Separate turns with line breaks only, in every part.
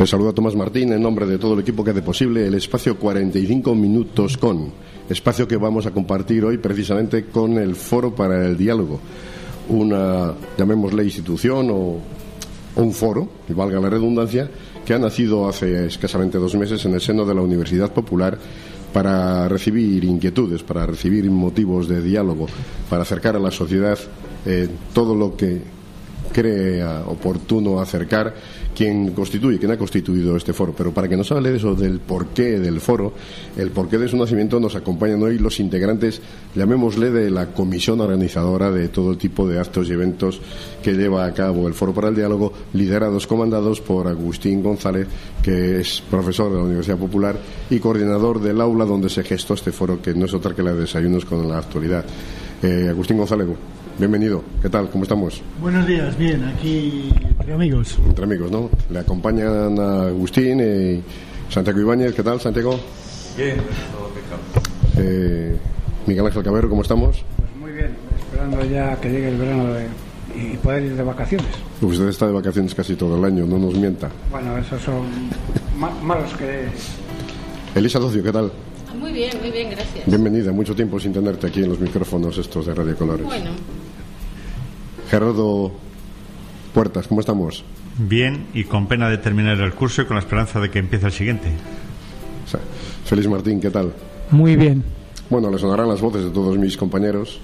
Les saluda Tomás Martín en nombre de todo el equipo que hace posible el espacio 45 minutos con, espacio que vamos a compartir hoy precisamente con el Foro para el Diálogo, una, llamémosle institución o un foro, y valga la redundancia, que ha nacido hace escasamente 2 meses en el seno de la Universidad Popular para recibir inquietudes, para recibir motivos de diálogo, para acercar a la sociedad todo lo que crea oportuno acercar quien ha constituido este foro. Pero para que nos hable de eso, del porqué del foro, el porqué de su nacimiento, nos acompañan hoy los integrantes, llamémosle, de la comisión organizadora de todo tipo de actos y eventos que lleva a cabo el Foro para el Diálogo, comandados por Agustín González, que es profesor de la Universidad Popular y coordinador del aula donde se gestó este foro, que no es otra que la de Desayunos con la Actualidad. Agustín González, bienvenido. ¿Qué tal? ¿Cómo estamos?
Buenos días, bien, aquí entre amigos.
Entre amigos, ¿no? Le acompañan a Agustín y Santiago Ibáñez. ¿Qué tal, Santiago?
Bien, todo pecado.
Miguel Ángel Cabero, ¿cómo estamos?
Pues muy bien, esperando ya que llegue el verano y poder ir de vacaciones.
Pues usted está de vacaciones casi todo el año, no nos mienta.
Bueno, esos son malos que...
Elisa Docio, ¿qué tal?
Muy bien, gracias.
Bienvenida, mucho tiempo sin tenerte aquí en los micrófonos estos de Radio Colores.
Bueno.
Gerardo Puertas, ¿cómo estamos?
Bien, y con pena de terminar el curso y con la esperanza de que empiece el siguiente.
Félix Martín, ¿qué tal?
Muy bien.
Bueno, le sonarán las voces de todos mis compañeros,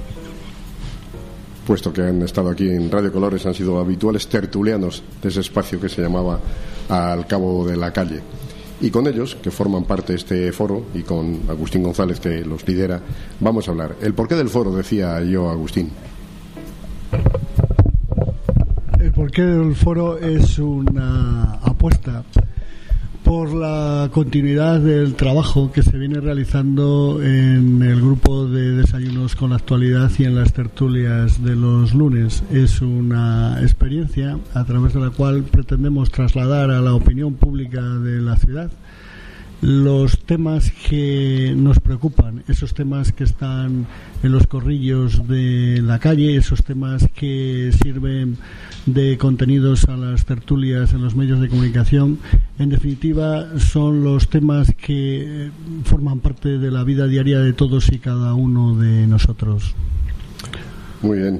puesto que han estado aquí en Radio Colores, han sido habituales tertulianos de ese espacio que se llamaba Al Cabo de la Calle. Y con ellos, que forman parte de este foro, y con Agustín González, que los lidera, vamos a hablar. El porqué del foro, decía yo, Agustín.
El porqué del foro es una apuesta por la continuidad del trabajo que se viene realizando en el grupo de Desayunos con la Actualidad y en las tertulias de los lunes. Es una experiencia a través de la cual pretendemos trasladar a la opinión pública de la ciudad los temas que nos preocupan, esos temas que están en los corrillos de la calle, esos temas que sirven de contenidos a las tertulias en los medios de comunicación. En definitiva, son los temas que forman parte de la vida diaria de todos y cada uno de nosotros. Muy bien.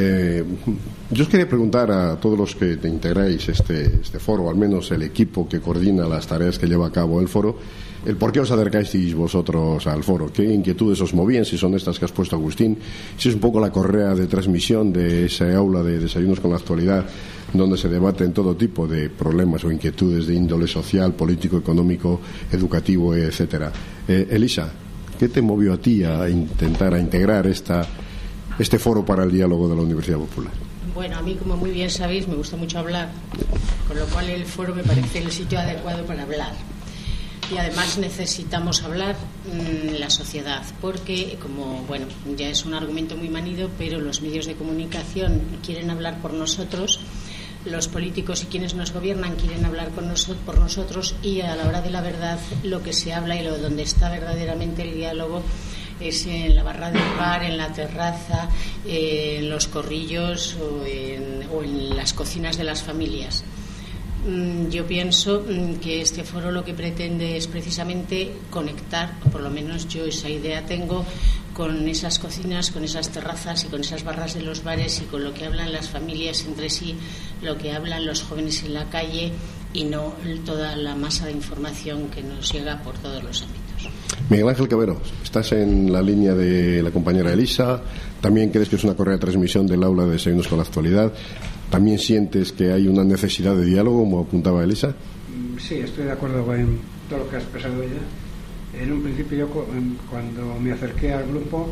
Yo os quería preguntar a todos los que te integráis este foro, al menos el equipo que coordina las tareas que lleva a cabo el foro, el por qué os acercáis vosotros al foro, qué inquietudes os movían, si son estas que has puesto, Agustín, si es un poco la correa de transmisión de esa aula de Desayunos con la Actualidad, donde se debaten todo tipo de problemas o inquietudes de índole social, político, económico, educativo, etcétera. Elisa, ¿qué te movió a ti a integrar este foro para el diálogo de la Universidad Popular?
Bueno, a mí, como muy bien sabéis, me gusta mucho hablar, con lo cual el foro me parece el sitio adecuado para hablar. Y además necesitamos hablar en la sociedad, porque, como, bueno, ya es un argumento muy manido, pero los medios de comunicación quieren hablar por nosotros, los políticos y quienes nos gobiernan quieren hablar por nosotros, y a la hora de la verdad lo que se habla y donde está verdaderamente el diálogo es en la barra del bar, en la terraza, en los corrillos o en las cocinas de las familias. Yo pienso que este foro lo que pretende es precisamente conectar, o por lo menos yo esa idea tengo, con esas cocinas, con esas terrazas y con esas barras de los bares, y con lo que hablan las familias entre sí, lo que hablan los jóvenes en la calle, y no toda la masa de información que nos llega por todos los ámbitos.
Miguel Ángel Cabero, estás en la línea de la compañera Elisa. ¿También crees que es una correa de transmisión del aula de Desayunos con la Actualidad? ¿También sientes que hay una necesidad de diálogo, como apuntaba Elisa?
Sí, estoy de acuerdo con todo lo que ha expresado ella. En un principio yo, cuando me acerqué al grupo,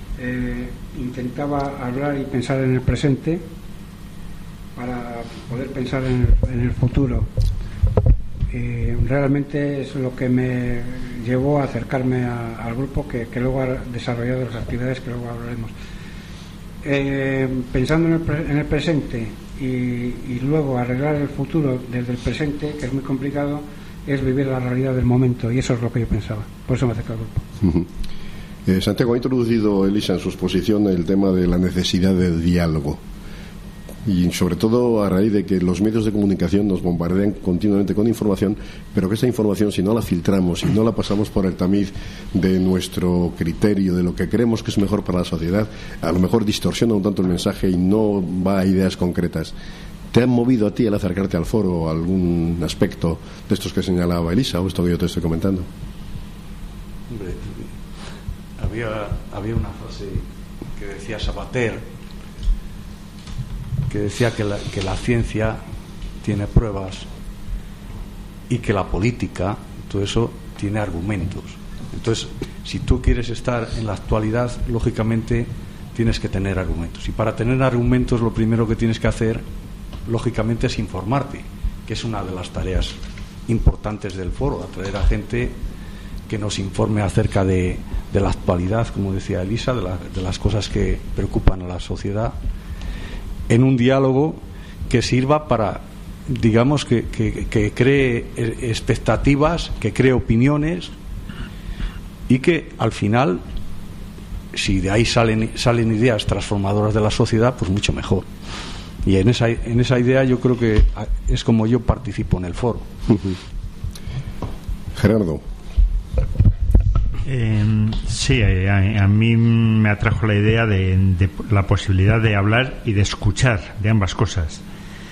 intentaba hablar y pensar en el presente para poder pensar en el futuro. Realmente es lo que me llevó a acercarme al grupo, que luego ha desarrollado las actividades que luego hablaremos. Pensando en el presente y luego arreglar el futuro desde el presente, que es muy complicado, es vivir la realidad del momento, y eso es lo que yo pensaba. Por eso me acerqué al grupo.
Santiago, ha introducido Elisa en su exposición el tema de la necesidad de diálogo. y sobre todo a raíz de que los medios de comunicación nos bombardean continuamente con información, pero que esa información, si no la filtramos, si no la pasamos por el tamiz de nuestro criterio, de lo que creemos que es mejor para la sociedad, a lo mejor distorsiona un tanto el mensaje y no va a ideas concretas. ¿Te han movido a ti al acercarte al foro algún aspecto de estos que señalaba Elisa o esto que yo te estoy comentando?
Hombre, había una frase que decía Sabater, que decía que la ciencia tiene pruebas y que la política, todo eso, tiene argumentos. Entonces, si tú quieres estar en la actualidad, lógicamente tienes que tener argumentos. Y para tener argumentos, lo primero que tienes que hacer, lógicamente, es informarte, que es una de las tareas importantes del foro, atraer a gente que nos informe acerca de la actualidad, como decía Elisa, de las cosas que preocupan a la sociedad, en un diálogo que sirva para, digamos, que cree expectativas, que cree opiniones, y que al final, si de ahí salen ideas transformadoras de la sociedad, pues mucho mejor. Y en esa idea yo creo que es como yo participo en el foro.
Gerardo.
Sí, a mí me atrajo la idea de la posibilidad de hablar y de escuchar, de ambas cosas.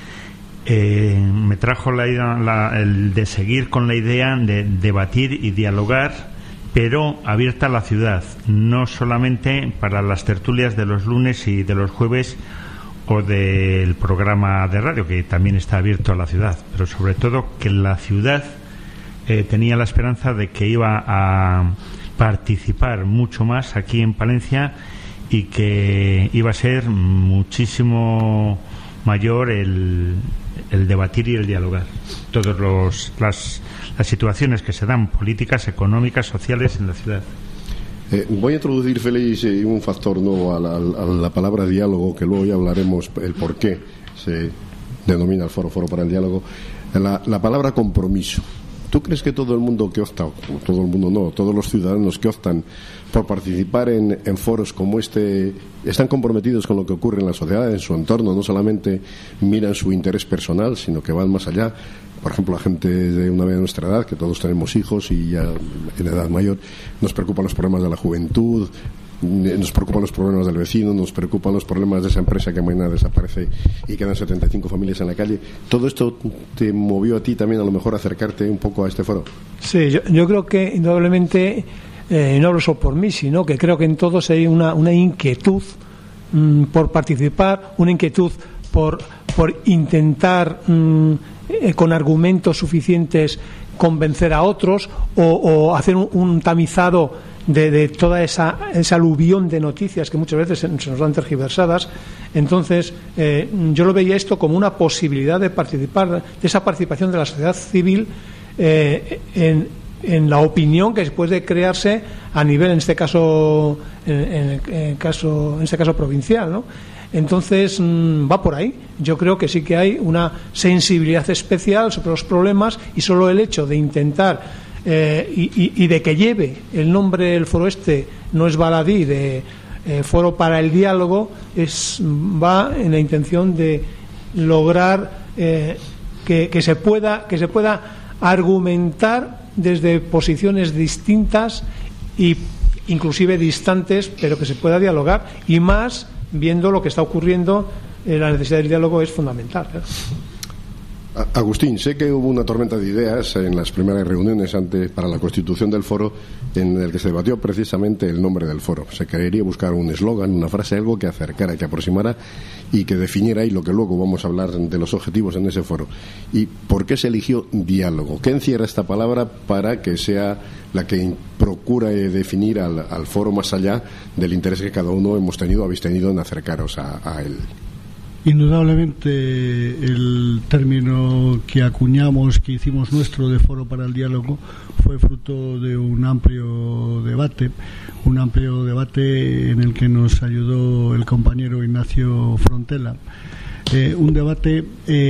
Me trajo la idea, el de seguir con la idea de debatir y dialogar, pero abierta a la ciudad, no solamente para las tertulias de los lunes y de los jueves o del programa de radio, que también está abierto a la ciudad, pero sobre todo que la ciudad tenía la esperanza de que iba a participar mucho más aquí en Palencia y que iba a ser muchísimo mayor el debatir y el dialogar. Todas las situaciones que se dan, políticas, económicas, sociales en la ciudad.
Voy a introducir, Félix, un factor nuevo a la palabra diálogo, que luego ya hablaremos el por qué se denomina el foro para el diálogo. La palabra compromiso. ¿Tú crees que todo el mundo que opta, todo el mundo no, todos los ciudadanos que optan por participar en foros como este están comprometidos con lo que ocurre en la sociedad, en su entorno? No solamente miran su interés personal, sino que van más allá. Por ejemplo, la gente de una vez de nuestra edad, que todos tenemos hijos y ya en edad mayor, nos preocupan los problemas de la juventud, nos preocupan los problemas del vecino, nos preocupan los problemas de esa empresa que mañana desaparece y quedan 75 familias en la calle. ¿Todo esto te movió a ti también a lo mejor a acercarte un poco a este foro?
Sí, yo creo que indudablemente, no hablo solo por mí, sino que creo que en todos hay una inquietud por participar, una inquietud por intentar con argumentos suficientes convencer a otros o hacer un tamizado de toda esa aluvión de noticias que muchas veces se nos dan tergiversadas. Entonces yo lo veía esto como una posibilidad de participar, de esa participación de la sociedad civil en la opinión que puede crearse a nivel, en este caso provincial, ¿no? Entonces va por ahí. Yo creo que sí que hay una sensibilidad especial sobre los problemas, y solo el hecho de intentar y de que lleve el nombre del foro no es baladí de foro para el diálogo, va en la intención de lograr que se pueda argumentar desde posiciones distintas e inclusive distantes, pero que se pueda dialogar, y más viendo lo que está ocurriendo. La necesidad del diálogo es fundamental, ¿eh?
Agustín, sé que hubo una tormenta de ideas en las primeras reuniones para la constitución del foro, en el que se debatió precisamente el nombre del foro. Se quería buscar un eslogan, una frase, algo que acercara, que aproximara y que definiera ahí lo que luego vamos a hablar de los objetivos en ese foro. ¿Y por qué se eligió diálogo? ¿Qué encierra esta palabra para que sea la que procura definir al foro más allá del interés que cada uno habéis tenido en acercaros a él?
Indudablemente el término que acuñamos, que hicimos nuestro, de foro para el diálogo, fue fruto de un amplio debate en el que nos ayudó el compañero Ignacio Frontela. Un debate,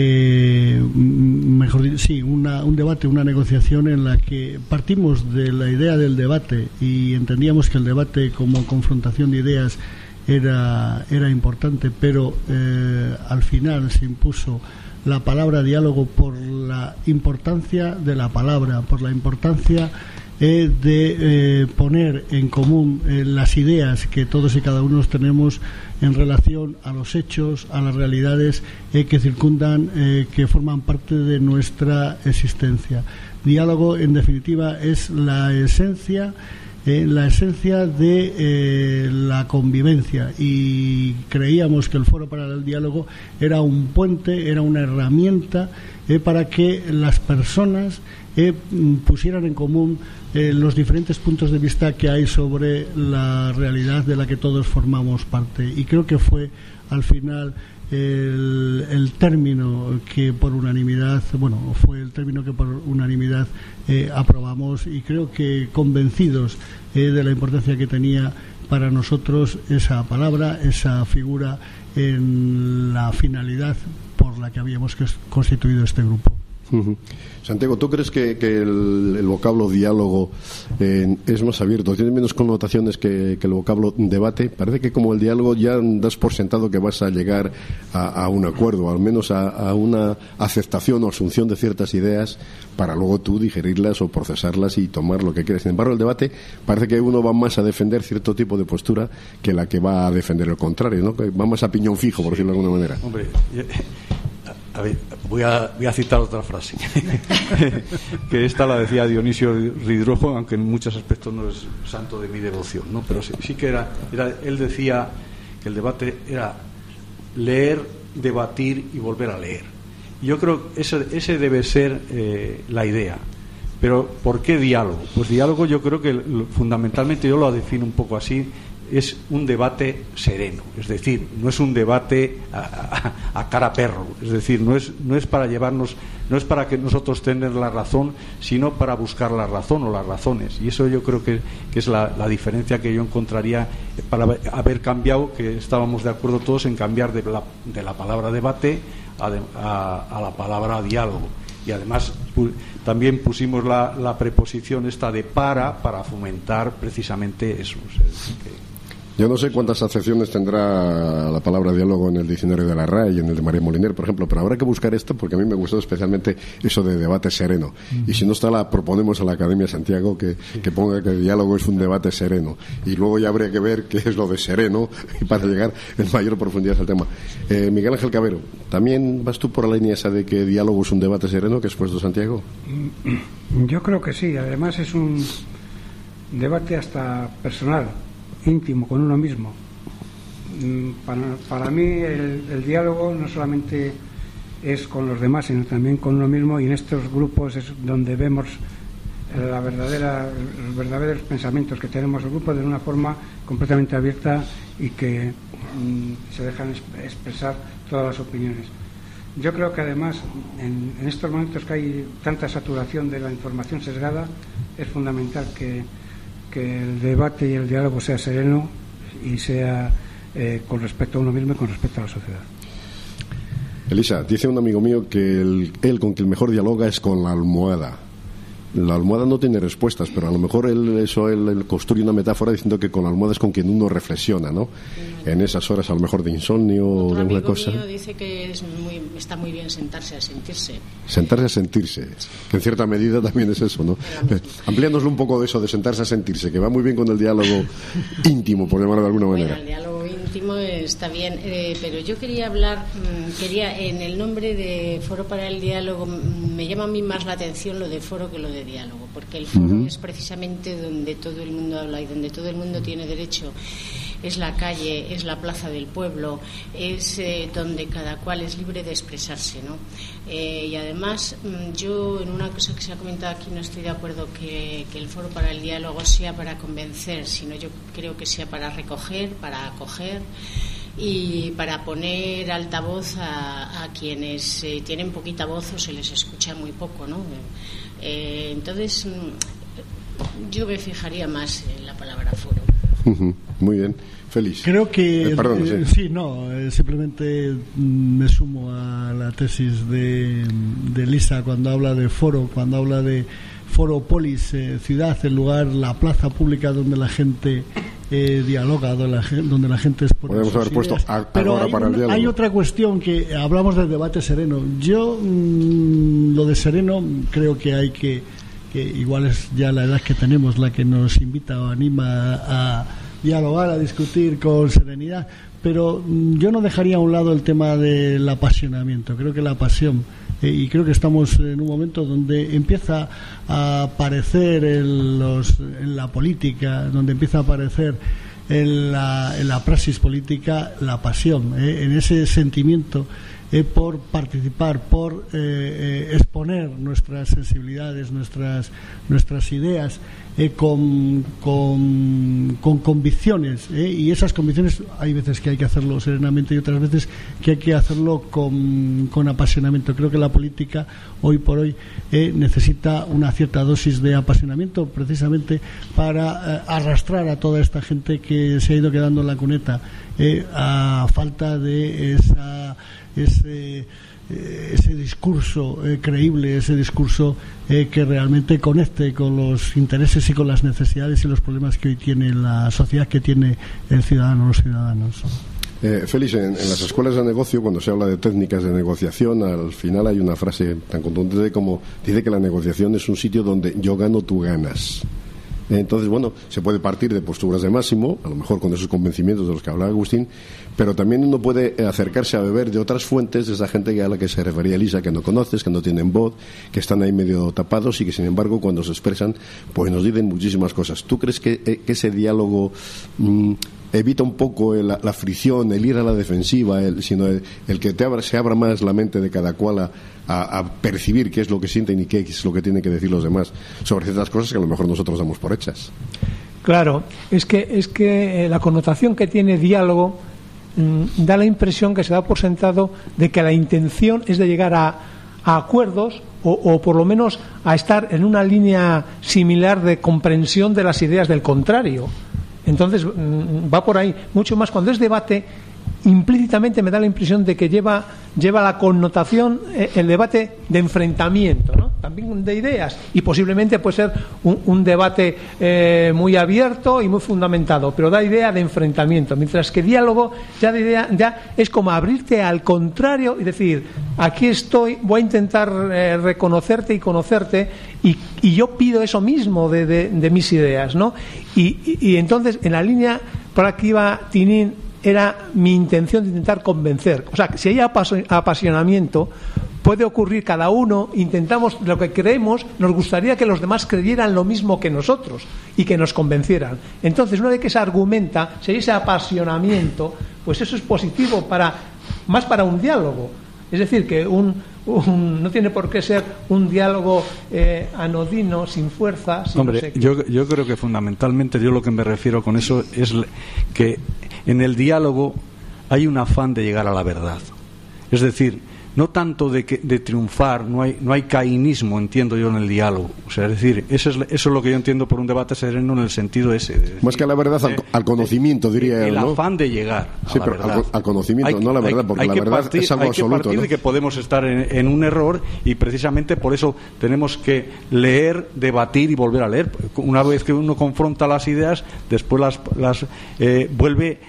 una negociación en la que partimos de la idea del debate y entendíamos que el debate como confrontación de ideas era importante, pero al final se impuso la palabra diálogo por la importancia de la palabra, por la importancia de poner en común las ideas que todos y cada uno tenemos en relación a los hechos, a las realidades que circundan, que forman parte de nuestra existencia. Diálogo, en definitiva, es la esencia de la convivencia, y creíamos que el Foro para el Diálogo era un puente, era una herramienta para que las personas pusieran en común los diferentes puntos de vista que hay sobre la realidad de la que todos formamos parte. Y creo que fue al final el término que por unanimidad, aprobamos, y creo que convencidos de la importancia que tenía para nosotros esa palabra, esa figura, en la finalidad por la que habíamos constituido este grupo.
Santiago, ¿tú crees que el vocablo diálogo es más abierto, tiene menos connotaciones que el vocablo debate? Parece que como el diálogo ya das por sentado que vas a llegar a un acuerdo, al menos a una aceptación o asunción de ciertas ideas para luego tú digerirlas o procesarlas y tomar lo que quieres. Sin embargo, el debate parece que uno va más a defender cierto tipo de postura que la que va a defender el contrario, ¿no? Que va más a piñón fijo, por decirlo de alguna manera.
Hombre, a ver, voy a citar otra frase que esta la decía Dionisio Ridrojo, aunque en muchos aspectos no es santo de mi devoción, ¿no? Pero sí que era él decía que el debate era leer, debatir y volver a leer. Yo creo que ese debe ser la idea. Pero ¿por qué diálogo? Pues diálogo, yo creo que fundamentalmente, yo lo defino un poco así, es un debate sereno, es decir, no es un debate a cara perro, es decir, no es para llevarnos, no es para que nosotros tener la razón, sino para buscar la razón o las razones, y eso yo creo que es la diferencia que yo encontraría para haber cambiado, que estábamos de acuerdo todos en cambiar de la palabra debate a la palabra diálogo. Y además también pusimos la preposición esta de para fomentar precisamente eso. O sea,
yo no sé cuántas acepciones tendrá la palabra diálogo en el diccionario de la RAE y en el de María Moliner, por ejemplo, pero habrá que buscar esto, porque a mí me gustó especialmente eso de debate sereno. Y si no está, la proponemos a la Academia Santiago que ponga que el diálogo es un debate sereno. Y luego ya habría que ver qué es lo de sereno y para llegar en mayor profundidad al tema. Miguel Ángel Cabero, ¿también vas tú por la línea esa de que diálogo es un debate sereno que has puesto, Santiago?
Yo creo que sí. Además es un debate hasta personal, íntimo, con uno mismo. Para mí el diálogo no solamente es con los demás, sino también con uno mismo, y en estos grupos es donde vemos los verdaderos pensamientos que tenemos el grupo de una forma completamente abierta y que se dejan expresar todas las opiniones. Yo creo que además en estos momentos que hay tanta saturación de la información sesgada, es fundamental que el debate y el diálogo sea sereno y sea con respecto a uno mismo y con respecto a la sociedad.
Elisa, dice un amigo mío que él con que el mejor dialoga es con la almohada. La almohada no tiene respuestas, pero a lo mejor él construye una metáfora diciendo que con la almohada es con quien uno reflexiona, ¿no? En esas horas a lo mejor de insomnio o de alguna cosa.
Mío dice que está muy bien sentarse a sentirse.
Sentarse a sentirse, que en cierta medida también es eso, ¿no? Amplíanoslo un poco de eso, de sentarse a sentirse, que va muy bien con el diálogo íntimo, por llamarlo de alguna manera.
Bueno, el diálogo íntimo está bien, pero yo quería hablar, en el nombre de Foro para el Diálogo, me llama a mí más la atención lo de foro que lo de diálogo, porque el foro es precisamente donde todo el mundo habla y donde todo el mundo tiene derecho. Es la calle, es la plaza del pueblo, es donde cada cual es libre de expresarse, ¿no? Y además, yo en una cosa que se ha comentado aquí no estoy de acuerdo que el foro para el diálogo sea para convencer, sino yo creo que sea para recoger, para acoger y para poner altavoz a quienes tienen poquita voz o se les escucha muy poco, ¿no? Entonces, yo me fijaría más en la palabra foro.
Muy bien, Félix.
Creo que
perdón,
simplemente me sumo a la tesis de Lisa cuando habla de foro, cuando habla de foro polis, ciudad, el lugar, la plaza pública donde la gente dialoga, donde la gente expone
podemos
sus
haber puesto
ideas. Pero hay otra cuestión, que hablamos del debate sereno. Yo lo de sereno creo que igual es ya la edad que tenemos la que nos invita o anima a dialogar, a discutir con serenidad, pero yo no dejaría a un lado el tema del apasionamiento. Creo que la pasión, y creo que estamos en un momento donde empieza a aparecer en la política, donde empieza a aparecer en la praxis política la pasión, en ese sentimiento por participar, por exponer nuestras sensibilidades, nuestras ideas con convicciones, y esas convicciones hay veces que hay que hacerlo serenamente y otras veces que hay que hacerlo con apasionamiento. Creo que la política hoy por hoy necesita una cierta dosis de apasionamiento, precisamente para arrastrar a toda esta gente que se ha ido quedando en la cuneta a falta de ese discurso creíble, ese discurso que realmente conecte con los intereses y con las necesidades y los problemas que hoy tiene la sociedad, que tiene el ciudadano, los ciudadanos.
Félix, en las escuelas de negocio, cuando se habla de técnicas de negociación, al final hay una frase tan contundente como dice que la negociación es un sitio donde yo gano, tú ganas. Entonces, bueno, se puede partir de posturas de Máximo, a lo mejor con esos convencimientos de los que hablaba Agustín, pero también uno puede acercarse a beber de otras fuentes, de esa gente a la que se refería Elisa, que no conoces, que no tienen voz, que están ahí medio tapados y que, sin embargo, cuando se expresan, pues nos dicen muchísimas cosas. ¿Tú crees que ese diálogo evita un poco la fricción, el ir a la defensiva, sino el que se abra más la mente de cada cual a percibir qué es lo que sienten y qué es lo que tienen que decir los demás sobre ciertas cosas que a lo mejor nosotros damos por hechas?
Claro, es que la connotación que tiene diálogo da la impresión que se da por sentado de que la intención es de llegar a acuerdos o por lo menos a estar en una línea similar de comprensión de las ideas del contrario. Entonces va por ahí. Mucho más cuando es debate, implícitamente me da la impresión de que lleva la connotación el debate de enfrentamiento, ¿no? También de ideas, y posiblemente puede ser un debate muy abierto y muy fundamentado, pero da idea de enfrentamiento, mientras que diálogo ya es como abrirte al contrario y decir, aquí estoy, voy a intentar reconocerte y conocerte, y yo pido eso mismo de mis ideas, ¿no? Y entonces en la línea por la que iba Tinín era mi intención de intentar convencer. O sea, si hay apasionamiento, puede ocurrir, cada uno intentamos lo que creemos, nos gustaría que los demás creyeran lo mismo que nosotros y que nos convencieran. Entonces, una vez que se argumenta, si hay ese apasionamiento, pues eso es positivo más para un diálogo. Es decir, que no tiene por qué ser un diálogo anodino, sin fuerza.
Hombre, yo creo que fundamentalmente yo lo que me refiero con eso es que en el diálogo hay un afán de llegar a la verdad. Es decir, no tanto de triunfar, no hay cainismo, entiendo yo, en el diálogo. O sea, es decir, eso es lo que yo entiendo por un debate sereno en el sentido ese. Decir,
más que a la verdad, al conocimiento, diría él, ¿no?
El afán de llegar a la verdad.
Al conocimiento, no a la verdad, porque la verdad es algo absoluto.
Hay que partir de que podemos estar en un error, y precisamente por eso tenemos que leer, debatir y volver a leer. Una vez que uno confronta las ideas, después las vuelve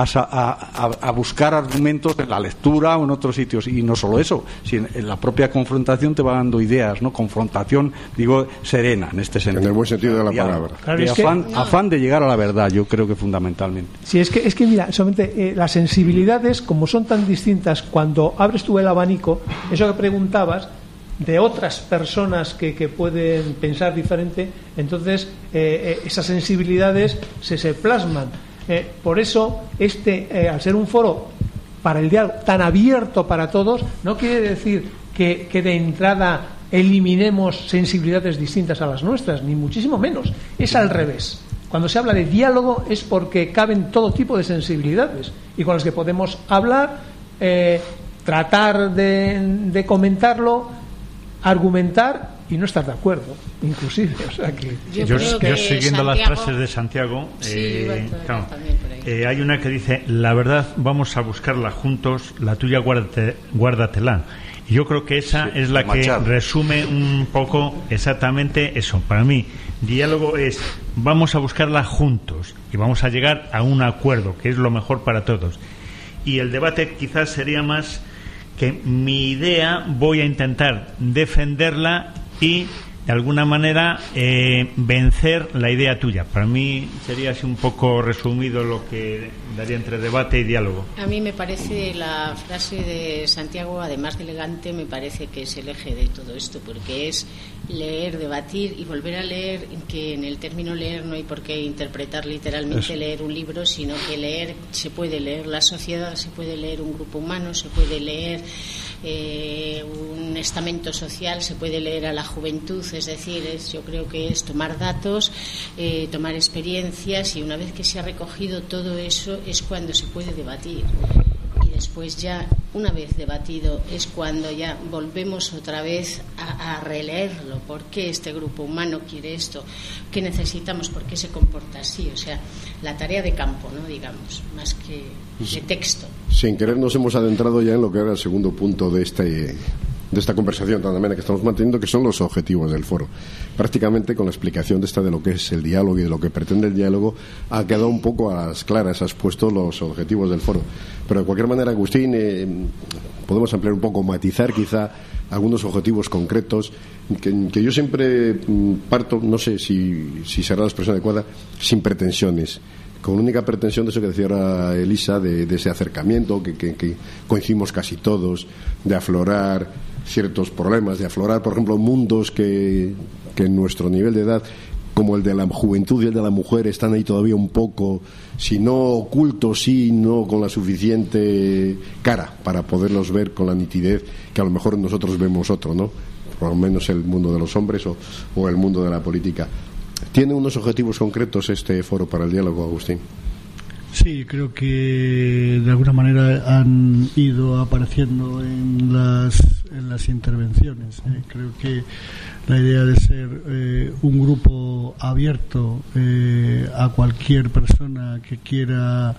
a buscar argumentos en la lectura o en otros sitios, y no solo eso, sino en la propia confrontación te va dando ideas, ¿no? Confrontación, digo, serena en este sentido.
En el buen sentido de la palabra.
Claro,
afán de llegar a la verdad, yo creo que fundamentalmente.
Sí, es que mira, solamente las sensibilidades, como son tan distintas, cuando abres tú el abanico, eso que preguntabas, de otras personas que pueden pensar diferente, entonces esas sensibilidades se plasman. Por eso al ser un foro para el diálogo tan abierto para todos, no quiere decir que de entrada eliminemos sensibilidades distintas a las nuestras, ni muchísimo menos. Es al revés. Cuando se habla de diálogo es porque caben todo tipo de sensibilidades y con las que podemos hablar, tratar de comentarlo, argumentar y no estar de acuerdo, inclusive. O sea que
yo siguiendo las frases de Santiago, claro, hay una que dice: la verdad vamos a buscarla juntos, la tuya guárdatela. Y yo creo que esa es la que resume un poco exactamente eso. Para mí, diálogo es: vamos a buscarla juntos y vamos a llegar a un acuerdo, que es lo mejor para todos. Y el debate quizás sería más que mi idea voy a intentar defenderla y de alguna manera vencer la idea tuya. Para mí sería así un poco resumido lo que daría entre debate y diálogo.
A mí me parece la frase de Santiago, además de elegante, me parece que es el eje de todo esto, porque es leer, debatir y volver a leer, que en el término leer no hay por qué interpretar literalmente leer un libro, sino que leer, se puede leer la sociedad, se puede leer un grupo humano, se puede leer un estamento social, se puede leer a la juventud, es decir, yo creo que es tomar datos, tomar experiencias, y una vez que se ha recogido todo eso es cuando se puede debatir. Y después ya, una vez debatido, es cuando ya volvemos otra vez a releerlo. ¿Por qué este grupo humano quiere esto? ¿Qué necesitamos? ¿Por qué se comporta así? O sea, la tarea de campo, ¿no? Digamos, más que de texto.
Sin querer nos hemos adentrado ya en lo que era el segundo punto de esta conversación tan amena que estamos manteniendo, que son los objetivos del foro. Prácticamente con la explicación de lo que es el diálogo y de lo que pretende el diálogo, ha quedado un poco a las claras, has puesto los objetivos del foro. Pero de cualquier manera, Agustín, podemos ampliar un poco, matizar quizá algunos objetivos concretos que yo siempre parto, no sé si será la expresión adecuada, sin pretensiones, con única pretensión de eso que decía ahora Elisa, de ese acercamiento que coincidimos casi todos, de aflorar ciertos problemas, de aflorar, por ejemplo, mundos que en nuestro nivel de edad, como el de la juventud y el de la mujer, están ahí todavía un poco, si no ocultos, sí, no con la suficiente cara para poderlos ver con la nitidez que a lo mejor nosotros vemos otro, ¿no? Por lo menos el mundo de los hombres o el mundo de la política. ¿Tiene unos objetivos concretos este foro para el diálogo, Agustín?
Sí, creo que de alguna manera han ido apareciendo en las intervenciones. Creo que la idea de ser un grupo abierto a cualquier persona que quiera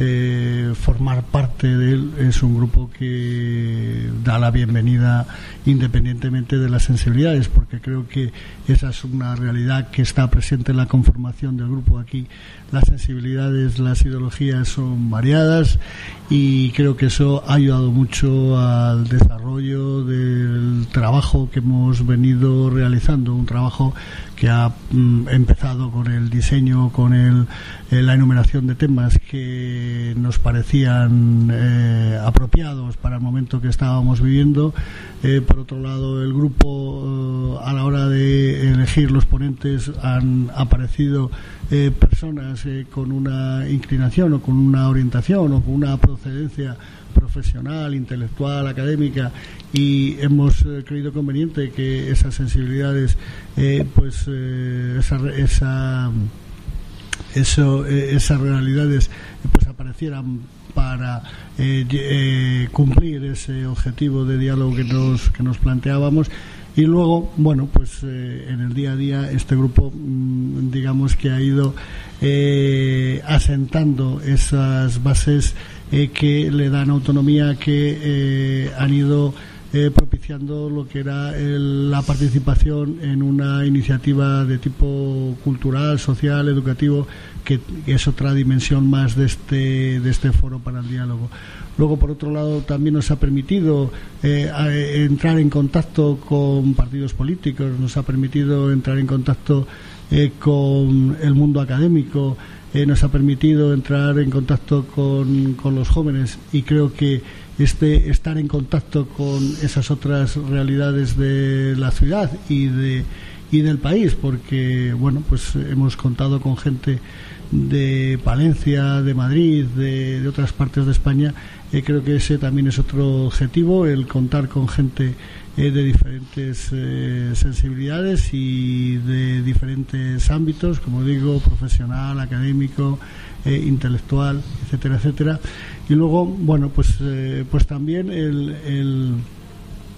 formar parte de él es un grupo que da la bienvenida independientemente de las sensibilidades, porque creo que esa es una realidad que está presente en la conformación del grupo. Aquí las sensibilidades, las ideologías son variadas y creo que eso ha ayudado mucho al desarrollo del trabajo que hemos venido realizando, un trabajo que ha empezado con el diseño, con la enumeración de temas que nos parecían apropiados para el momento que estábamos viviendo. Por otro lado, el grupo, a la hora de elegir los ponentes, han aparecido personas con una inclinación o con una orientación o con una procedencia profesional, intelectual, académica, y hemos creído conveniente que esas sensibilidades, esas realidades, pues aparecieran para cumplir ese objetivo de diálogo que nos planteábamos. Y luego, bueno, pues en el día a día este grupo, digamos que ha ido asentando esas bases que le dan autonomía, que han ido propiciando lo que era la participación en una iniciativa de tipo cultural, social, educativo, que es otra dimensión más de este foro para el diálogo. Luego, por otro lado, también nos ha permitido entrar en contacto con partidos políticos, nos ha permitido entrar en contacto con el mundo académico, nos ha permitido entrar en contacto con los jóvenes, y creo que estar en contacto con esas otras realidades de la ciudad y del país, porque bueno, pues hemos contado con gente de Palencia, de Madrid, de otras partes de España. Creo que ese también es otro objetivo, el contar con gente de diferentes sensibilidades y de diferentes ámbitos, como digo, profesional, académico, intelectual, etcétera, etcétera. Y luego, bueno, pues también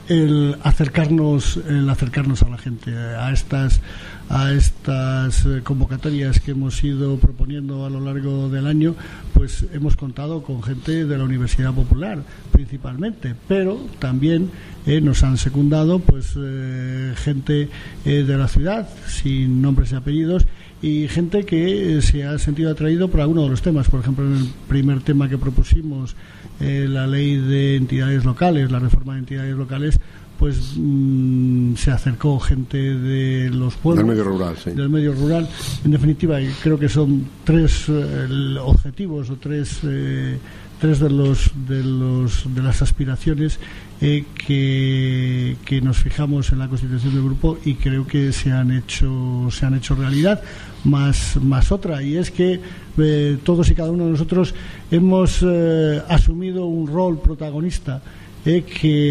el acercarnos a la gente, a estas convocatorias que hemos ido proponiendo a lo largo del año. Pues hemos contado con gente de la Universidad Popular principalmente, pero también nos han secundado pues gente de la ciudad, sin nombres y apellidos, y gente que se ha sentido atraído por alguno de los temas. Por ejemplo, en el primer tema que propusimos, la ley de entidades locales, la reforma de entidades locales, pues se acercó gente de los pueblos,
del medio rural, sí.
Del medio rural. En definitiva, creo que son tres objetivos o tres de las aspiraciones que nos fijamos en la constitución del grupo, y creo que se han hecho realidad, más otra, y es que todos y cada uno de nosotros hemos asumido un rol protagonista al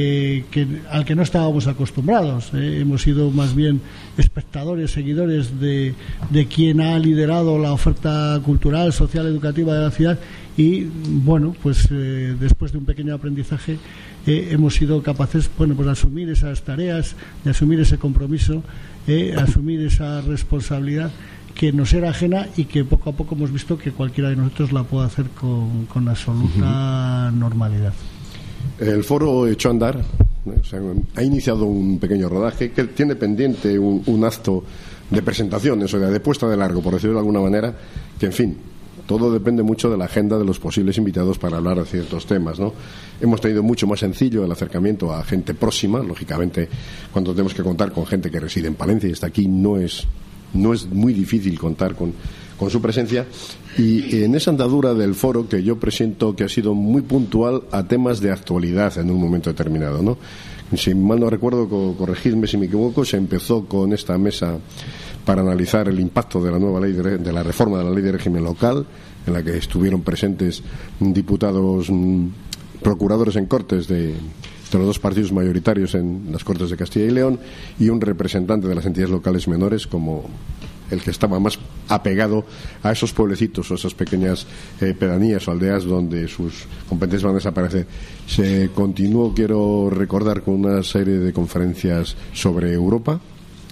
que no estábamos acostumbrados. Hemos sido más bien espectadores, seguidores de quien ha liderado la oferta cultural, social, educativa de la ciudad, y bueno, pues después de un pequeño aprendizaje hemos sido capaces, bueno, pues de asumir esas tareas, de asumir ese compromiso, asumir esa responsabilidad que nos era ajena, y que poco a poco hemos visto que cualquiera de nosotros la puede hacer con absoluta normalidad.
El foro echó a andar, o sea, ha iniciado un pequeño rodaje que tiene pendiente un acto de presentación, eso de puesta de largo, por decirlo de alguna manera, que en fin, todo depende mucho de la agenda de los posibles invitados para hablar de ciertos temas, ¿no? Hemos tenido mucho más sencillo el acercamiento a gente próxima. Lógicamente, cuando tenemos que contar con gente que reside en Palencia y está aquí, no es muy difícil contar con su presencia, y en esa andadura del foro, que yo presiento que ha sido muy puntual a temas de actualidad en un momento determinado, ¿no? Si mal no recuerdo, corregidme si me equivoco, se empezó con esta mesa para analizar el impacto de la nueva ley de la reforma de la ley de régimen local, en la que estuvieron presentes diputados, procuradores en Cortes de los dos partidos mayoritarios en las Cortes de Castilla y León, y un representante de las entidades locales menores, como el que estaba más apegado a esos pueblecitos o esas pequeñas pedanías o aldeas donde sus competencias van a desaparecer. Se continuó, quiero recordar, con una serie de conferencias sobre Europa,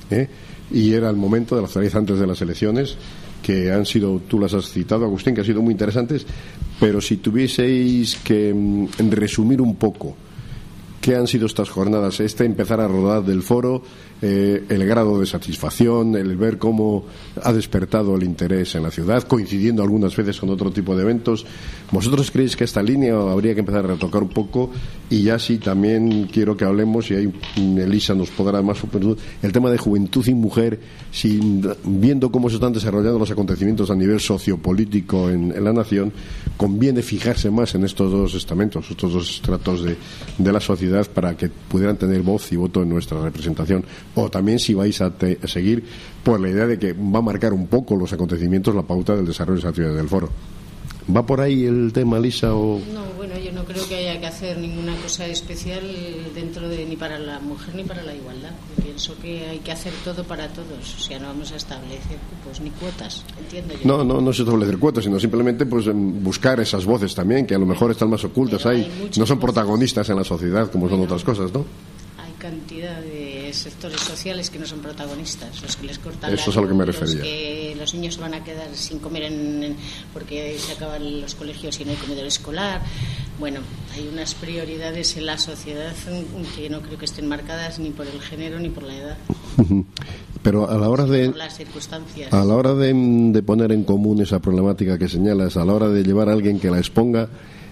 y era el momento de la actualidad antes de las elecciones, que han sido, tú las has citado, Agustín, que han sido muy interesantes, pero si tuvieseis que resumir un poco ¿qué han sido estas jornadas? Empezar a rodar del foro, el grado de satisfacción, el ver cómo ha despertado el interés en la ciudad, coincidiendo algunas veces con otro tipo de eventos. ¿Vosotros creéis que esta línea habría que empezar a retocar un poco? Y ya sí, también quiero que hablemos, y ahí Elisa nos podrá dar más el tema de juventud y mujer, viendo cómo se están desarrollando los acontecimientos a nivel sociopolítico en la nación, conviene fijarse más en estos dos estamentos, estos dos estratos de la sociedad, para que pudieran tener voz y voto en nuestra representación. O también si vais a seguir por la idea de que va a marcar un poco los acontecimientos la pauta del desarrollo de esa actividad del foro. ¿Va por ahí el tema, Lisa? O...
No, bueno, yo no creo que haya que hacer ninguna cosa especial ni para la mujer ni para la igualdad. Yo pienso que hay que hacer todo para todos. O sea, no vamos a establecer cupos ni cuotas, entiendo yo.
No es establecer cuotas, sino simplemente pues buscar esas voces también, que a lo mejor están más ocultas ahí. No son protagonistas en la sociedad como son otras cosas, ¿no?
Hay cantidad de sectores sociales que no son protagonistas, los que les cortan
eso es a lo que me refería.
Los que los niños van a quedar sin comer porque se acaban los colegios y no hay comedor escolar. Bueno, hay unas prioridades en la sociedad que no creo que estén marcadas ni por el género ni por la edad.
Pero a la hora de
por las circunstancias.
A la hora de poner en común esa problemática que señalas, a la hora de llevar a alguien que la exponga,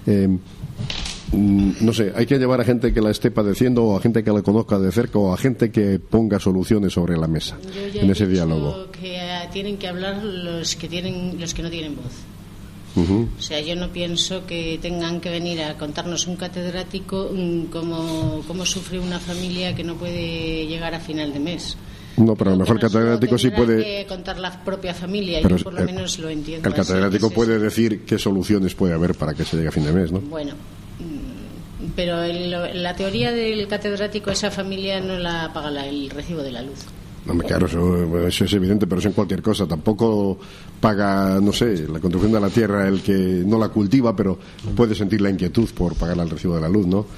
no sé, hay que llevar a gente que la esté padeciendo, o a gente que la conozca de cerca, o a gente que ponga soluciones sobre la mesa en ese diálogo.
Que tienen que hablar los que no tienen voz. O sea, yo no pienso que tengan que venir a contarnos un catedrático cómo sufre una familia que no puede llegar a final de mes.
No, pero a lo mejor el catedrático sí puede
que contar la propia familia,
pero
yo por lo menos lo entiendo.
El catedrático puede decir qué soluciones puede haber para que se llegue a fin de mes, ¿no?
Bueno, pero la teoría del catedrático, esa familia no la paga el recibo de la luz.
No, claro, eso es evidente, pero eso en cualquier cosa. Tampoco paga, no sé, la construcción de la tierra el que no la cultiva, pero puede sentir la inquietud por pagar el recibo de la luz, ¿no?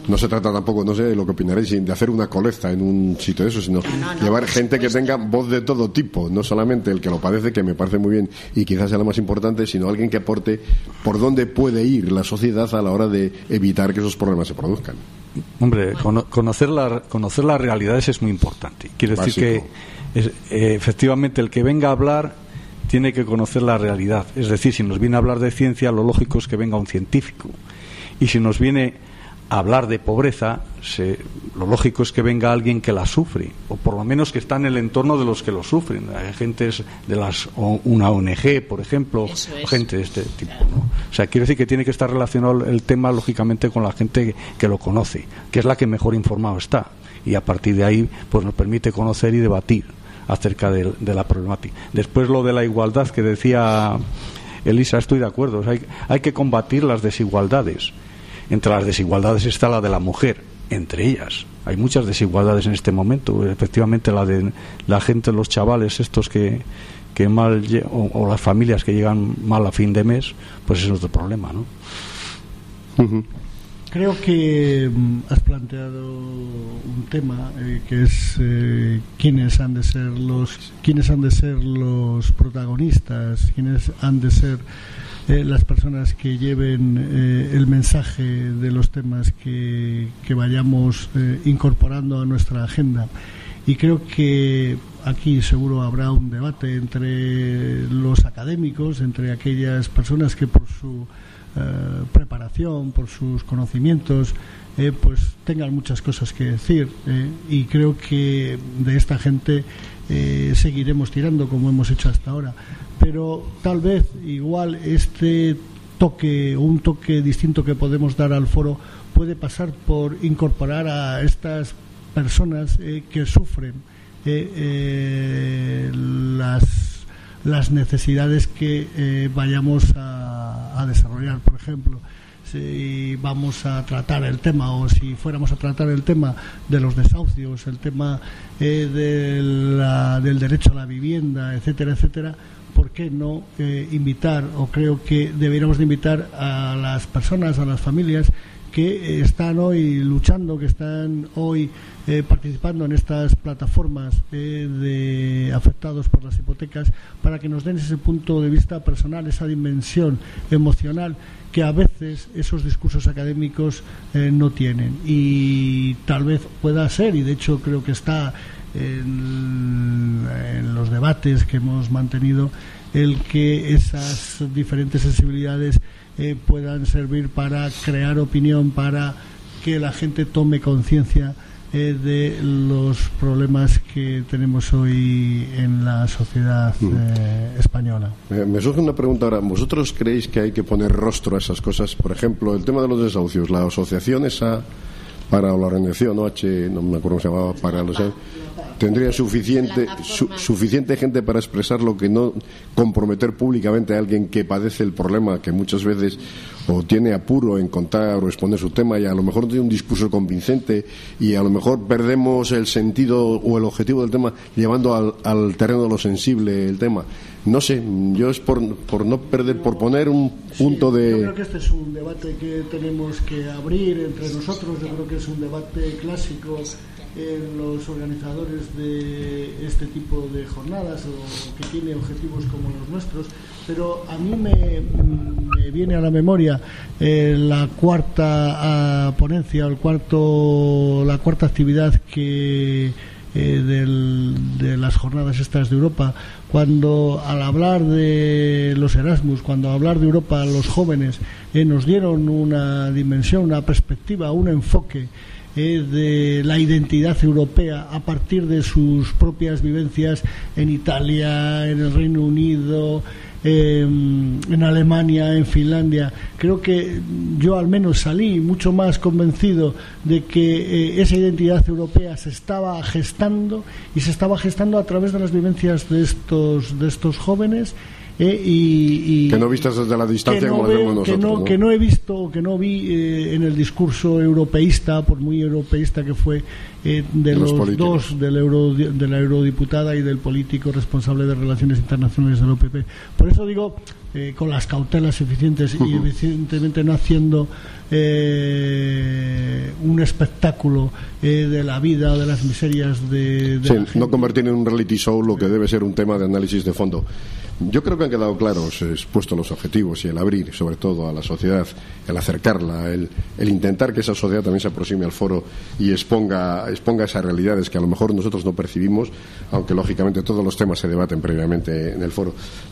no se trata tampoco, no sé lo que opinaréis, de hacer una colecta en un sitio de eso, sino llevar gente que tenga voz de todo tipo, no solamente el que lo padece, que me parece muy bien y quizás sea lo más importante, sino alguien que aporte por dónde puede ir la sociedad a la hora de evitar que esos problemas se produzcan.
Hombre, conocer las realidades es muy importante. Quiere decir que efectivamente el que venga a hablar tiene que conocer la realidad. Es decir, si nos viene a hablar de ciencia, lo lógico es que venga un científico. Y si nos viene a hablar de pobreza, lo lógico es que venga alguien que la sufre, o por lo menos que está en el entorno de los que lo sufren. Hay gente de una ONG, por ejemplo, gente de este tipo, ¿no? O sea, quiere decir que tiene que estar relacionado el tema, lógicamente, con la gente que lo conoce, que es la que mejor informado está. Y a partir de ahí, pues nos permite conocer y debatir acerca de la problemática. Después, lo de la igualdad que decía Elisa, estoy de acuerdo. O sea, hay que combatir las desigualdades. Entre las desigualdades está la de la mujer, entre ellas. Hay muchas desigualdades en este momento. Efectivamente, la de la gente, los chavales estos que mal, o las familias que llegan mal a fin de mes, pues es otro problema, ¿no?
Uh-huh. Creo que has planteado un tema que es quiénes han de ser los protagonistas, quiénes han de ser las personas que lleven el mensaje de los temas que vayamos incorporando a nuestra agenda. Y creo que aquí seguro habrá un debate entre los académicos, entre aquellas personas que por su preparación, por sus conocimientos, pues tengan muchas cosas que decir, y creo que de esta gente seguiremos tirando como hemos hecho hasta ahora, pero tal vez igual un toque distinto que podemos dar al foro puede pasar por incorporar a estas personas que sufren las necesidades que vayamos a desarrollar. Por ejemplo, si vamos a tratar el tema, o si fuéramos a tratar el tema de los desahucios, el tema del derecho a la vivienda, etcétera, etcétera, ¿por qué no invitar, o creo que deberíamos de invitar a las personas, a las familias que están hoy luchando, que están hoy participando en estas plataformas de afectados por las hipotecas, para que nos den ese punto de vista personal, esa dimensión emocional que a veces esos discursos académicos no tienen? Y tal vez pueda ser, y de hecho creo que está en los debates que hemos mantenido, el que esas diferentes sensibilidades puedan servir para crear opinión, para que la gente tome conciencia de los problemas que tenemos hoy en la sociedad española.
Me surge una pregunta ahora. ¿Vosotros creéis que hay que poner rostro a esas cosas? Por ejemplo, el tema de los desahucios. La asociación esa para la organización, no me acuerdo cómo se llamaba, para los... ¿Tendría suficiente gente para expresarlo, que no comprometer públicamente a alguien que padece el problema, que muchas veces o tiene apuro en contar o exponer su tema, y a lo mejor no tiene un discurso convincente, y a lo mejor perdemos el sentido o el objetivo del tema llevando al terreno de lo sensible el tema? No sé, yo es por no perder, por poner un punto de...
Yo creo que este es un debate que tenemos que abrir entre nosotros. Yo creo que es un debate clásico en los organizadores de este tipo de jornadas, o que tiene objetivos como los nuestros, pero a mí me viene a la memoria la cuarta ponencia, o la cuarta actividad que de las jornadas estas de Europa, cuando al hablar de los Erasmus, cuando al hablar de Europa a los jóvenes, nos dieron una dimensión, una perspectiva, un enfoque de la identidad europea a partir de sus propias vivencias en Italia, en el Reino Unido, en Alemania, en Finlandia. Creo que yo al menos salí mucho más convencido de que esa identidad europea se estaba gestando, y se estaba gestando a través de las vivencias de estos jóvenes, y
que no vistas desde la distancia como hacemos nosotros,
que no he visto, que no vi en el discurso europeísta, por muy europeísta que fue, de los dos, de la eurodiputada y del político responsable de relaciones internacionales del OPP. Por eso digo, con las cautelas suficientes y evidentemente no haciendo un espectáculo de la vida o de las miserias de
sí, no convertir en un reality show lo que debe ser un tema de análisis de fondo. Yo creo que han quedado claros, expuestos los objetivos y el abrir, sobre todo, a la sociedad, el acercarla, el intentar que esa sociedad también se aproxime al foro y exponga esas realidades que a lo mejor nosotros no percibimos, aunque lógicamente todos los temas se debaten previamente en el foro.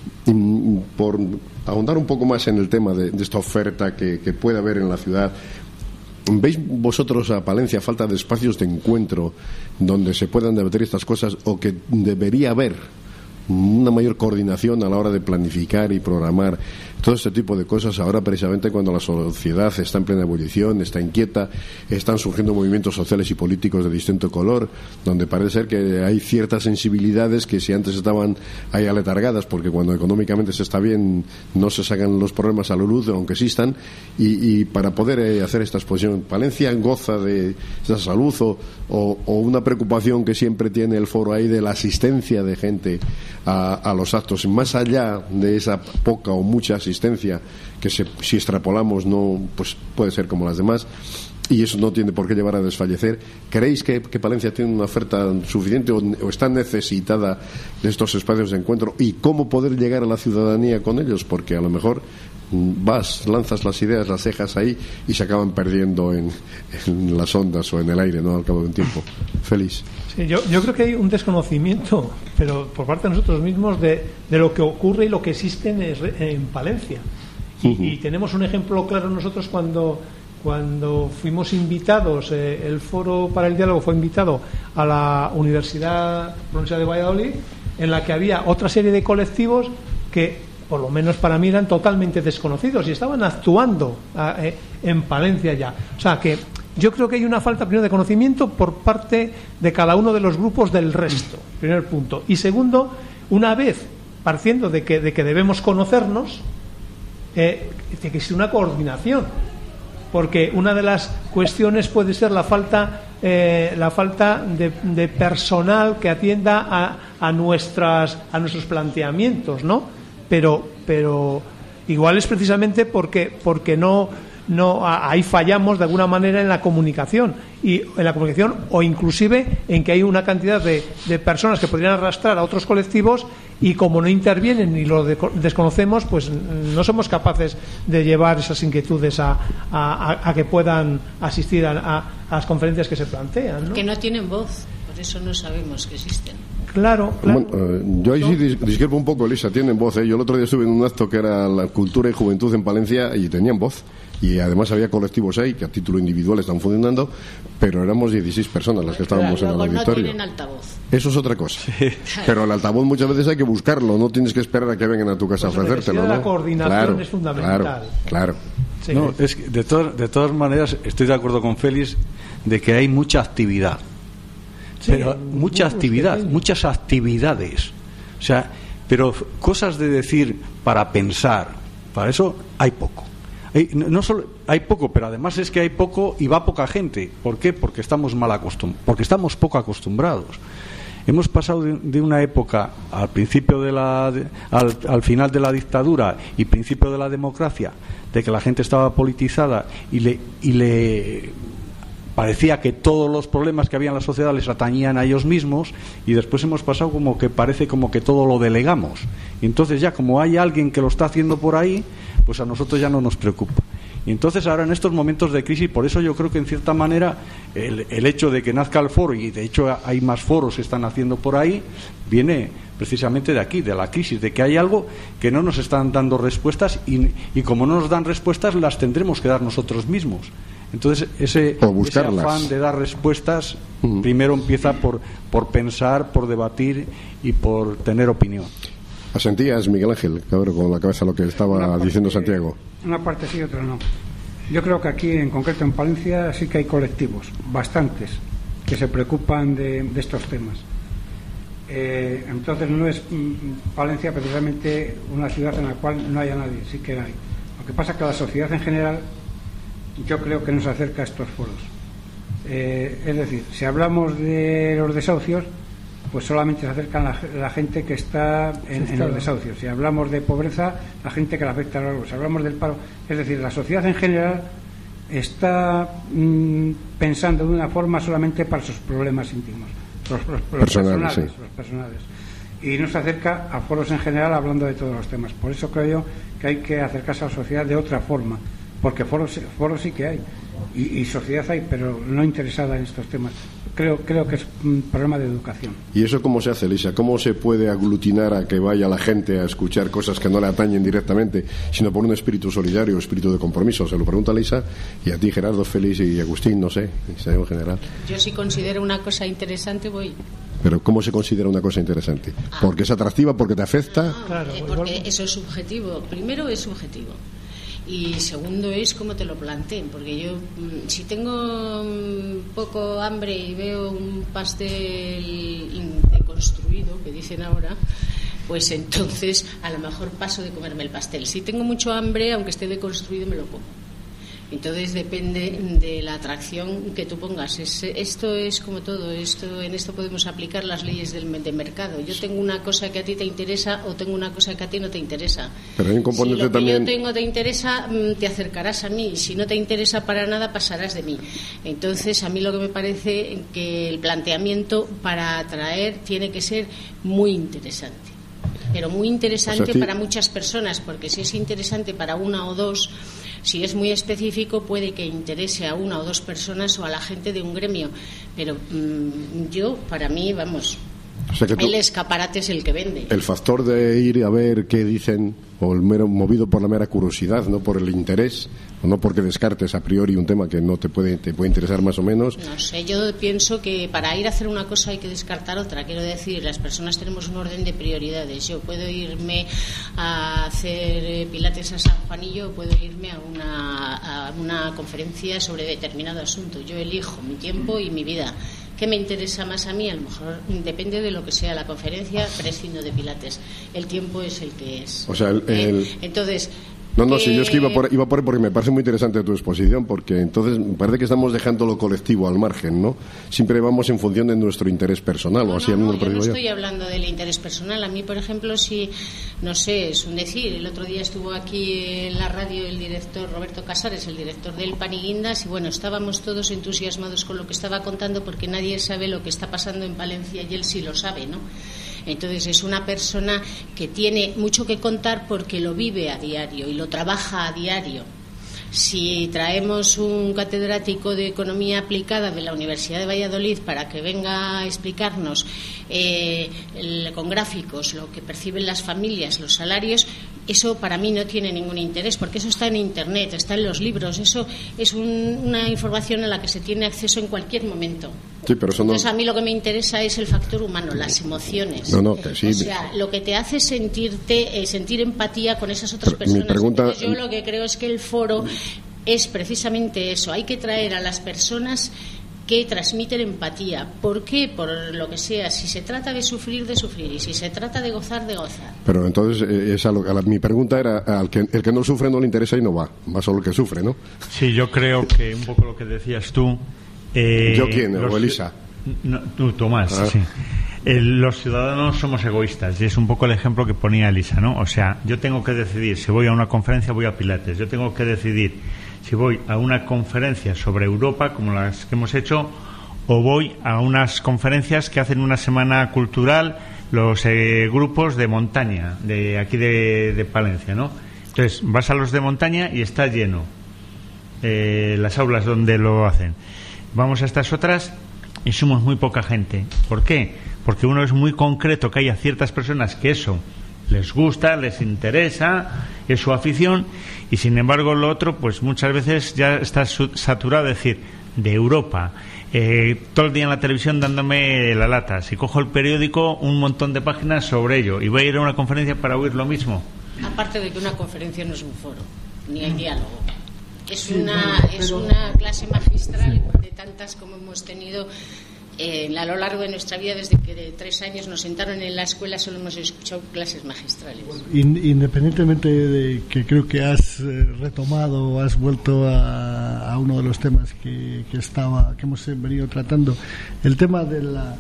Por ahondar un poco más en el tema de esta oferta que puede haber en la ciudad, ¿veis vosotros a Palencia falta de espacios de encuentro donde se puedan debatir estas cosas, o que debería haber una mayor coordinación a la hora de planificar y programar todo este tipo de cosas ahora, precisamente cuando la sociedad está en plena ebullición, está inquieta, están surgiendo movimientos sociales y políticos de distinto color, donde parece ser que hay ciertas sensibilidades que si antes estaban ahí aletargadas, porque cuando económicamente se está bien no se sacan los problemas a la luz, aunque existan, y para poder hacer esta exposición, Palencia goza de esa salud o una preocupación que siempre tiene el foro ahí de la asistencia de gente a los actos, más allá de esa poca o mucha asistencia que si extrapolamos no, pues puede ser como las demás, y eso no tiene por qué llevar a desfallecer. ¿Creéis que Palencia tiene una oferta suficiente o está necesitada de estos espacios de encuentro, y cómo poder llegar a la ciudadanía con ellos? Porque a lo mejor lanzas las ideas, las cejas ahí y se acaban perdiendo en las ondas o en el aire, ¿no?, al cabo de un tiempo. Félix.
Sí, yo creo que hay un desconocimiento, pero por parte de nosotros mismos, de lo que ocurre y lo que existe en Palencia. Y tenemos un ejemplo claro nosotros cuando fuimos invitados, el Foro para el Diálogo fue invitado a la Universidad de Valladolid, en la que había otra serie de colectivos que, por lo menos para mí, eran totalmente desconocidos y estaban actuando en Palencia ya. O sea que yo creo que hay una falta, primero, de conocimiento por parte de cada uno de los grupos del resto, primer punto. Y segundo, una vez partiendo de que debemos conocernos, tiene que existir una coordinación, porque una de las cuestiones puede ser la falta de personal que atienda a nuestros planteamientos, ¿no? Pero igual es precisamente porque no ahí fallamos de alguna manera en la comunicación, o inclusive en que hay una cantidad de personas que podrían arrastrar a otros colectivos, y como no intervienen y lo desconocemos, pues no somos capaces de llevar esas inquietudes a que puedan asistir a las conferencias que se plantean, ¿no?
Que no tienen voz, por eso no sabemos que existen.
Claro.
Bueno, yo ahí sí discrepo un poco, Elisa, tienen voz, ¿eh? Yo el otro día estuve en un acto que era la cultura y juventud en Palencia y tenían voz. Y además había colectivos ahí que a título individual están funcionando, pero éramos 16 personas las que estábamos en el auditorio.
No tienen altavoz.
Eso es otra cosa. Sí. Pero el altavoz muchas veces hay que buscarlo, no tienes que esperar a que vengan a tu casa a ofrecértelo, ¿no?
La coordinación es fundamental.
Claro.
Sí. No, es que de todas maneras estoy de acuerdo con Félix de que hay mucha actividad. Sí, pero mucha actividad, muchas actividades. O sea, pero cosas de decir para pensar, para eso hay poco. No solo hay poco, pero además es que hay poco y va poca gente. ¿Por qué? Porque estamos porque estamos poco acostumbrados. Hemos pasado de una época al principio al final de la dictadura y principio de la democracia, de que la gente estaba politizada y le parecía que todos los problemas que había en la sociedad les atañían a ellos mismos, y después hemos pasado como que parece como que todo lo delegamos, y entonces ya como hay alguien que lo está haciendo por ahí, pues a nosotros ya no nos preocupa. Y entonces ahora en estos momentos de crisis, por eso yo creo que en cierta manera el hecho de que nazca el foro, y de hecho hay más foros que están haciendo por ahí, viene precisamente de aquí, de la crisis, de que hay algo que no nos están dando respuestas, y como no nos dan respuestas las tendremos que dar nosotros mismos. Entonces ese afán de dar respuestas primero empieza por pensar, por debatir y por tener opinión.
¿Asentías, Miguel Ángel, cabrón, con la cabeza lo que estaba diciendo Santiago?
Una parte sí, otra no. Yo creo que aquí, en concreto en Palencia, sí que hay colectivos, bastantes, que se preocupan de estos temas. Entonces no es Palencia precisamente una ciudad en la cual no haya nadie, sí que hay. Lo que pasa es que la sociedad en general yo creo que nos acerca a estos foros. Es decir, si hablamos de los desahucios, pues solamente se acercan la gente que está en los desahucios. Si hablamos de pobreza, la gente que le afecta a los. Si hablamos del paro, es decir, la sociedad en general está pensando de una forma solamente para sus problemas íntimos, los personales. Y no se acerca a foros en general hablando de todos los temas. Por eso creo yo que hay que acercarse a la sociedad de otra forma, porque foros sí que hay y sociedad hay, pero no interesada en estos temas. Creo que es un problema de educación.
¿Y eso cómo se hace, Elisa? ¿Cómo se puede aglutinar a que vaya la gente a escuchar cosas que no le atañen directamente, sino por un espíritu solidario, espíritu de compromiso? Se lo pregunta a Elisa y a ti, Gerardo, Félix y Agustín, no sé, en general.
Yo si considero una cosa interesante voy.
Pero ¿cómo se considera una cosa interesante? ¿Porque es atractiva? ¿Porque te afecta?
Porque eso es subjetivo. Primero es subjetivo. Y segundo es cómo te lo planteen, porque yo si tengo un poco hambre y veo un pastel deconstruido, que dicen ahora, pues entonces a lo mejor paso de comerme el pastel. Si tengo mucho hambre, aunque esté deconstruido, me lo como. Entonces depende de la atracción que tú pongas. Esto es como todo. En esto podemos aplicar las leyes de mercado. Yo tengo una cosa que a ti te interesa o tengo una cosa que a ti no te interesa.
Pero hay un componente
si lo que
también...
yo tengo te interesa, te acercarás a mí. Si no te interesa para nada, pasarás de mí. Entonces a mí lo que me parece que el planteamiento para atraer tiene que ser muy interesante. Pero muy interesante para muchas personas, porque si es interesante para una o dos, si es muy específico puede que interese a una o dos personas o a la gente de un gremio, pero para mí, vamos, o sea que el escaparate es el que vende.
El factor de ir a ver qué dicen, o el mero movido por la mera curiosidad, no por el interés, o no porque descartes a priori un tema que no te puede interesar más o menos.
No sé, yo pienso que para ir a hacer una cosa hay que descartar otra. Quiero decir, las personas tenemos un orden de prioridades. Yo puedo irme a hacer pilates a San Juanillo, o puedo irme a una conferencia sobre determinado asunto. Yo elijo mi tiempo y mi vida. ¿Qué me interesa más a mí? A lo mejor depende de lo que sea la conferencia, prescindo de pilates. El tiempo es el que es.
O sea,
entonces...
No, sí, yo es que iba por porque me parece muy interesante tu exposición, porque entonces me parece que estamos dejando lo colectivo al margen, ¿no? Siempre vamos en función de nuestro interés personal, o así a mí me lo
yo no estoy hablando del interés personal. A mí, por ejemplo, si, no sé, es un decir, el otro día estuvo aquí en la radio el director Roberto Casares, el director del Pan y Guindas, y bueno, estábamos todos entusiasmados con lo que estaba contando, porque nadie sabe lo que está pasando en Palencia y él sí lo sabe, ¿no? Entonces es una persona que tiene mucho que contar porque lo vive a diario y lo trabaja a diario. Si traemos un catedrático de Economía Aplicada de la Universidad de Valladolid para que venga a explicarnos con gráficos lo que perciben las familias, los salarios, eso para mí no tiene ningún interés, porque eso está en Internet, está en los libros, eso es una información a la que se tiene acceso en cualquier momento.
Sí, pero eso no...
Entonces a mí lo que me interesa es el factor humano, las emociones.
Que sí.
O sea, lo que te hace sentir empatía con esas otras personas. Entonces, yo lo que creo es que el foro es precisamente eso. Hay que traer a las personas que transmiten empatía. ¿Por qué? Por lo que sea. Si se trata de sufrir, y si se trata de gozar, de gozar.
Pero entonces mi pregunta era el que no sufre no le interesa y no va solo el que sufre, ¿no?
Sí, yo creo que un poco lo que decías tú.
¿Yo quién? ¿O Elisa?
No, tú, Tomás, sí. Los ciudadanos somos egoístas y es un poco el ejemplo que ponía Elisa, ¿no? O sea, yo tengo que decidir si voy a una conferencia, voy a Pilates. Yo tengo que decidir si voy a una conferencia sobre Europa, como las que hemos hecho, o voy a unas conferencias que hacen una semana cultural los grupos de montaña, de aquí de Palencia, ¿no? Entonces, vas a los de montaña y está lleno las aulas donde lo hacen. Vamos a estas otras y somos muy poca gente. ¿Por qué? Porque uno es muy concreto, que haya ciertas personas que eso les gusta, les interesa, es su afición, y sin embargo lo otro pues muchas veces ya está saturado, es decir, de Europa, todo el día en la televisión dándome la lata. Si cojo el periódico, un montón de páginas sobre ello, y voy a ir a una conferencia para oír lo mismo.
Aparte de que una conferencia no es un foro, ni hay diálogo. Es una clase magistral de tantas como hemos tenido A lo largo de nuestra vida, desde que de 3 años nos sentaron en la escuela, solo hemos escuchado clases magistrales.
Independientemente de que creo que has retomado, has vuelto a uno de los temas que hemos venido tratando, el tema de la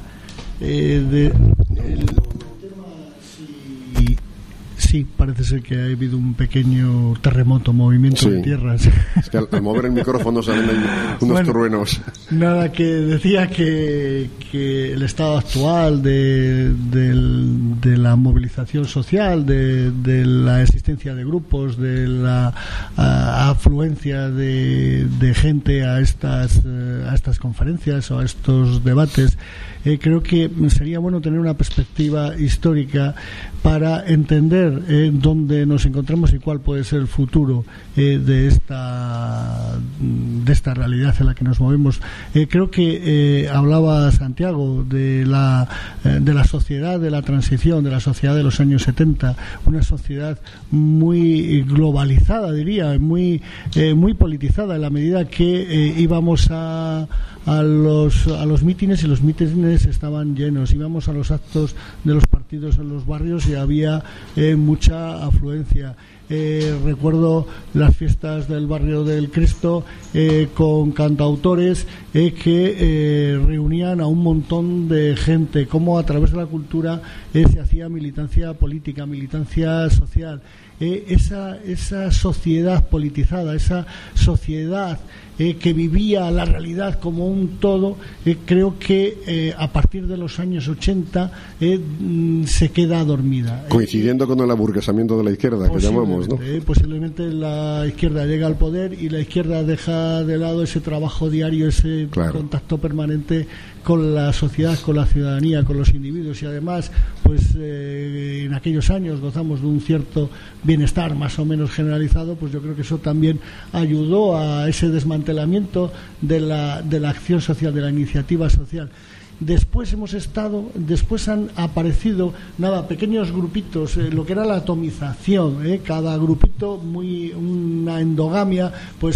Sí, parece ser que ha habido un pequeño terremoto, movimiento de tierras.
Es que al mover el micrófono salen unos truenos.
Nada, que decía que el estado actual de la movilización social, de la existencia de grupos, de la afluencia de gente a estas conferencias o a estos debates, creo que sería bueno tener una perspectiva histórica para entender dónde nos encontramos y cuál puede ser el futuro de esta realidad en la que nos movemos. Creo que hablaba Santiago de la sociedad de la transición, de la sociedad de los años 70, una sociedad muy globalizada, diría, muy politizada, en la medida que íbamos a los mítines, y los mítines estaban llenos. Íbamos a los actos de los partidos en los barrios y había mucha afluencia. Recuerdo las fiestas del barrio del Cristo con cantautores que reunían a un montón de gente, como a través de la cultura se hacía militancia política, militancia social. Esa sociedad politizada, esa sociedad que vivía la realidad como un todo, creo que a partir de los años 80 se queda dormida.
Coincidiendo con el aburguesamiento de la izquierda, que llamamos, ¿no?
Posiblemente la izquierda llega al poder y la izquierda deja de lado ese trabajo diario, ese contacto permanente con la sociedad, con la ciudadanía, con los individuos, y además pues en aquellos años gozamos de un cierto bienestar más o menos generalizado. Pues yo creo que eso también ayudó a ese desmantelamiento de la acción social, de la iniciativa social. Después han aparecido pequeños grupitos, lo que era la atomización, cada grupito una endogamia, pues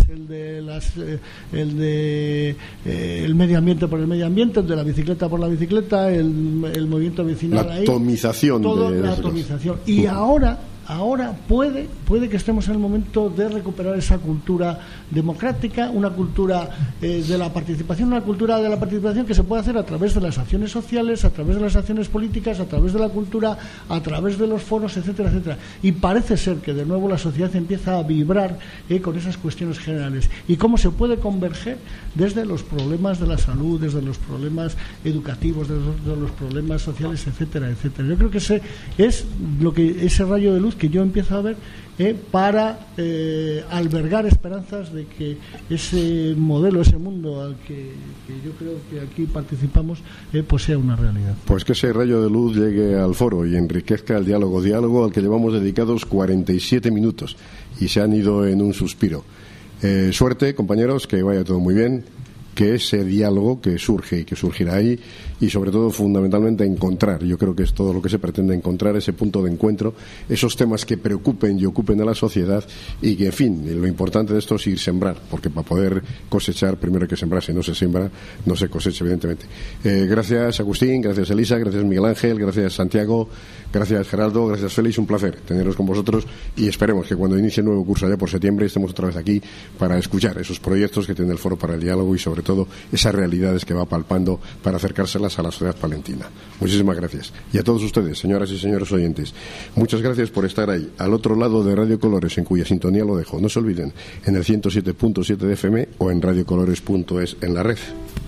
el medio ambiente por el medio ambiente, el de la bicicleta por la bicicleta, el movimiento vecinal,
la atomización,
la atomización. Y ahora puede que estemos en el momento de recuperar esa cultura democrática, una cultura de la participación, que se puede hacer a través de las acciones sociales, a través de las acciones políticas, a través de la cultura, a través de los foros, etcétera, etcétera. Y parece ser que de nuevo la sociedad empieza a vibrar con esas cuestiones generales. Y cómo se puede converger desde los problemas de la salud, desde los problemas educativos, desde los problemas sociales, etcétera, etcétera. Yo creo que ese es ese rayo de luz que yo empiezo a ver para albergar esperanzas de que ese modelo, ese mundo al que yo creo que aquí participamos, pues sea una realidad.
Pues que ese rayo de luz llegue al foro y enriquezca el diálogo al que llevamos dedicados 47 minutos y se han ido en un suspiro. Suerte, compañeros, que vaya todo muy bien, que ese diálogo que surge y que surgirá ahí, y sobre todo fundamentalmente encontrar, yo creo que es todo lo que se pretende, encontrar ese punto de encuentro, esos temas que preocupen y ocupen a la sociedad, y que, en fin, lo importante de esto es ir sembrar, porque para poder cosechar primero hay que sembrar. Si no se siembra, no se cosecha, evidentemente. Gracias Agustín, gracias Elisa, gracias Miguel Ángel, gracias Santiago, gracias Gerardo, gracias Félix, un placer teneros con vosotros, y esperemos que cuando inicie el nuevo curso allá por septiembre estemos otra vez aquí para escuchar esos proyectos que tiene el Foro para el Diálogo, y sobre todo esas realidades que va palpando para acercárselas a la sociedad palentina. Muchísimas gracias. Y a todos ustedes, señoras y señores oyentes, muchas gracias por estar ahí, al otro lado de Radio Colores, en cuya sintonía lo dejo. No se olviden, en el 107.7 de FM o en radiocolores.es en la red.